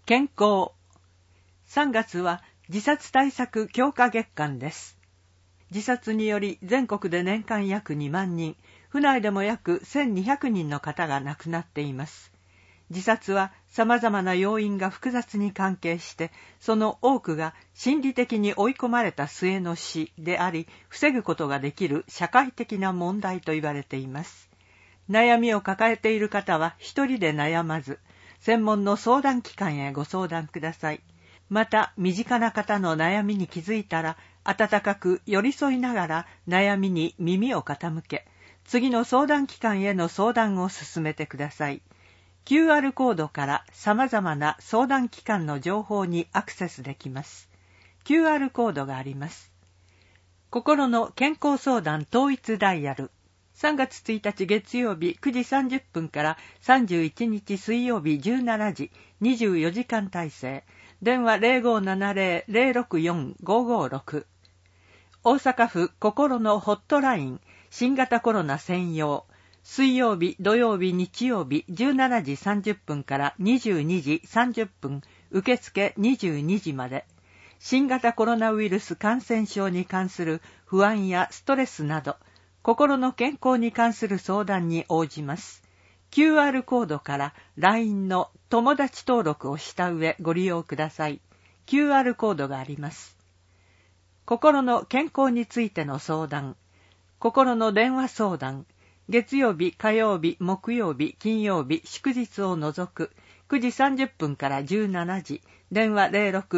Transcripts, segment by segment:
健康。3月は自殺対策強化月間です。自殺により全国で年間約2万人、府内でも約1200人の方が亡くなっています。自殺は様々な要因が複雑に関係して、その多くが心理的に追い込まれた末の死であり、防ぐことができる社会的な問題と言われています。悩みを抱えている方は一人で悩まず、専門の相談機関へご相談ください。また、身近な方の悩みに気づいたら、温かく寄り添いながら悩みに耳を傾け、次の相談機関への相談を進めてください。QR コードから様々な相談機関の情報にアクセスできます。QR コードがあります。心の健康相談統一ダイヤル。3月1日月曜日9時30分から31日水曜日17時、24時間体制。電話 0570-064-556。大阪府心のホットライン、新型コロナ専用。水曜日、土曜日、日曜日17時30分から22時30分、受付22時まで。新型コロナウイルス感染症に関する不安やストレスなど、心の健康に関する相談に応じます。QR コードから LINE の友達登録をした上ご利用ください。QR コードがあります。心の健康についての相談。心の電話相談。月曜日、火曜日、木曜日、金曜日、祝日を除く9時30分から17時、電話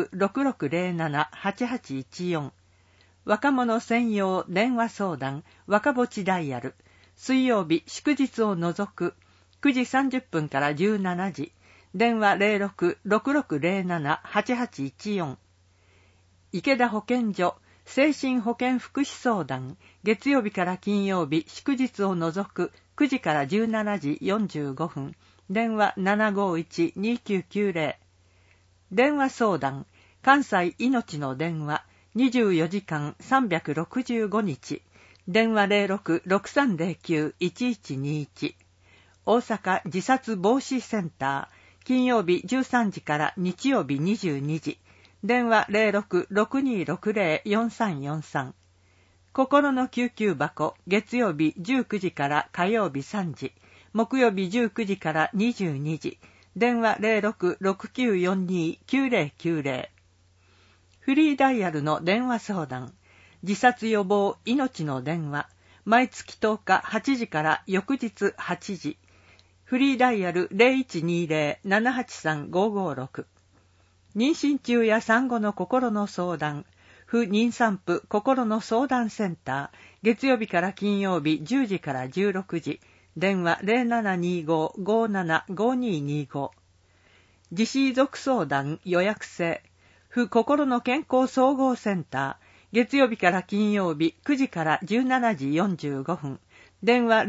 06-6607-8814。若者専用電話相談、若ぼちダイヤル。水曜日、祝日を除く9時30分から17時、電話 06-6607-8814。池田保健所精神保健福祉相談、月曜日から金曜日、祝日を除く9時から17時45分、電話 751-2990。電話相談、関西いのちの電話、24時間365日、電話 06-6309-1121。大阪自殺防止センター、金曜日13時から日曜日22時、電話 06-6260-4343。心の救急箱、月曜日19時から火曜日3時、木曜日19時から22時、電話 06-6942-9090。フリーダイヤルの電話相談、自殺予防命の電話、毎月10日8時から翌日8時、フリーダイヤル 0120-783-556。妊娠中や産後の心の相談、婦妊産婦心の相談センター、月曜日から金曜日10時から16時、電話 0725-575225。自死遺族相談予約制、婦心の健康総合センター、月曜日から金曜日9時から17時45分、電話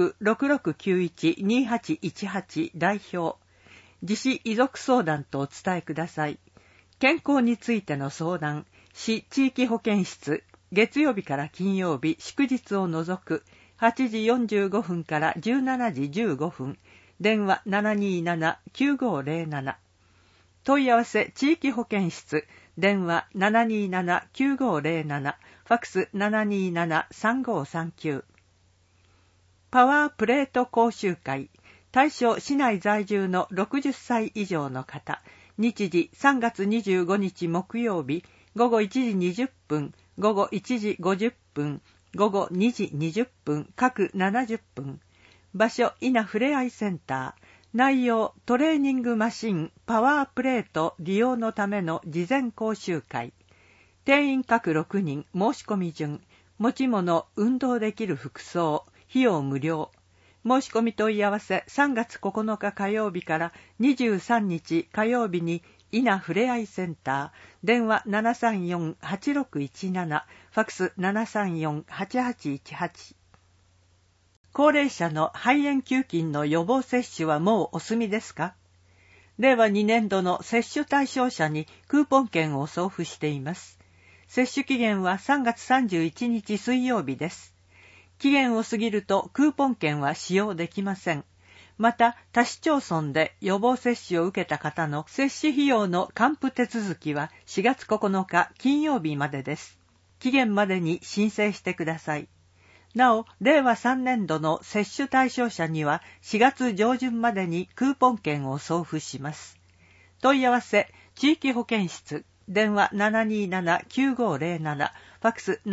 06-6691-2818 代表。自死遺族相談とお伝えください。健康についての相談、市地域保健室、月曜日から金曜日、祝日を除く8時45分から17時15分、電話 727-9507。問い合わせ地域保健室、電話 727-9507、ファクス 727-3539。パワープレート講習会、対象市内在住の60歳以上の方、日時3月25日木曜日、午後1時20分、午後1時50分、午後2時20分、各70分。場所、稲ふれあいセンター。内容、トレーニングマシン、パワープレート利用のための事前講習会。定員各6人、申し込み順。持ち物、運動できる服装。費用無料。申し込み問い合わせ3月9日火曜日から23日火曜日に稲ふれあいセンター、電話 734-8617、ファクス 734-8818。高齢者の肺炎球菌の予防接種はもうお済みですか？令和2年度の接種対象者にクーポン券を送付しています。接種期限は3月31日水曜日です。期限を過ぎるとクーポン券は使用できません。 また、他市町村で予防接種を受けた方の接種費用の還付手続きは4月9日金曜日までです。期限までに申請してください。なお、令和3年度の接種対象者には4月上旬までにクーポン券を送付します。問い合わせ、地域保健室、電話 727-9507、ファックス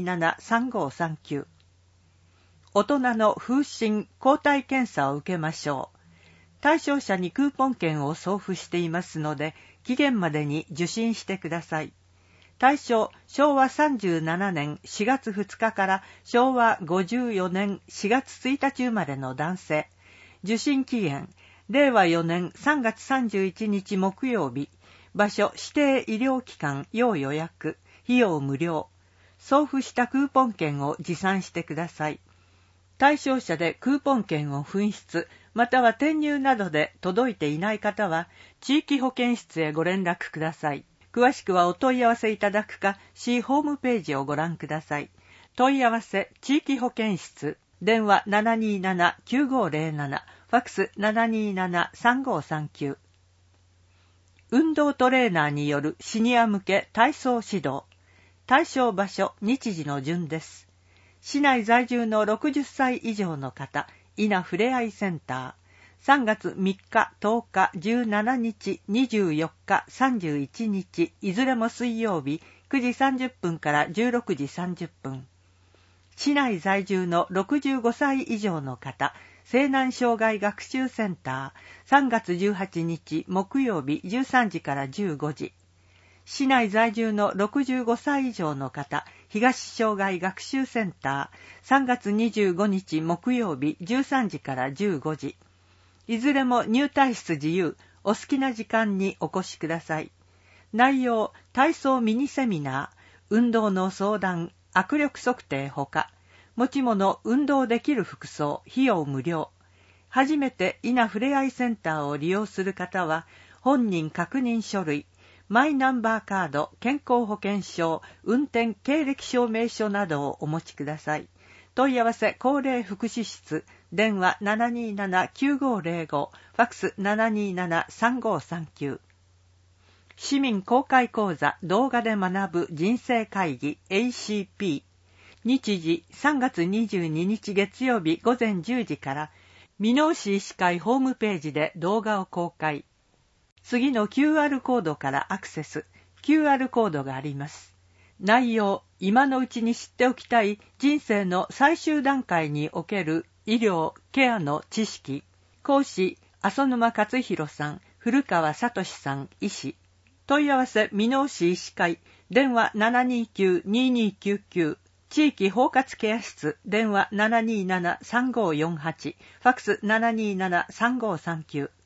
727-3539。大人の風疹抗体検査を受けましょう。対象者にクーポン券を送付していますので、期限までに受診してください。対象、昭和37年4月2日から昭和54年4月1日生まれの男性。受診期限、令和4年3月31日木曜日。場所、指定医療機関要予約。費用無料。送付したクーポン券を持参してください。対象者でクーポン券を紛失、または転入などで届いていない方は、地域保健室へご連絡ください。詳しくはお問い合わせいただくか、市ホームページをご覧ください。問い合わせ、地域保健室、電話 727-9507、ファックス 727-3539。運動トレーナーによるシニア向け体操指導。対象場所、日時の順です。市内在住の60歳以上の方、稲ふれあいセンター。3月3日、10日、17日、24日、31日、いずれも水曜日、9時30分から16時30分。市内在住の65歳以上の方、西南障害学習センター。3月18日、木曜日、13時から15時。市内在住の65歳以上の方、東障害学習センター。3月25日木曜日13時から15時。いずれも入退室自由、お好きな時間にお越しください。内容、体操ミニセミナー、運動の相談、握力測定ほか、持ち物、運動できる服装、費用無料。初めて稲ふれあいセンターを利用する方は、本人確認書類、マイナンバーカード、健康保険証、運転経歴証明書などをお持ちください。問い合わせ高齢福祉室、電話 727-9505、ファックス 727-3539。市民公開講座動画で学ぶ人生会議 ACP。日時3月22日月曜日午前10時から、箕面市医師会ホームページで動画を公開。次の QR コードからアクセス、QR コードがあります。内容、今のうちに知っておきたい人生の最終段階における医療・ケアの知識。講師、浅沼勝弘さん、古川聡さん、医師。問い合わせ、箕面市医師会、電話 729-2299。地域包括ケア室、電話 727-3548。ファックス 727-3539。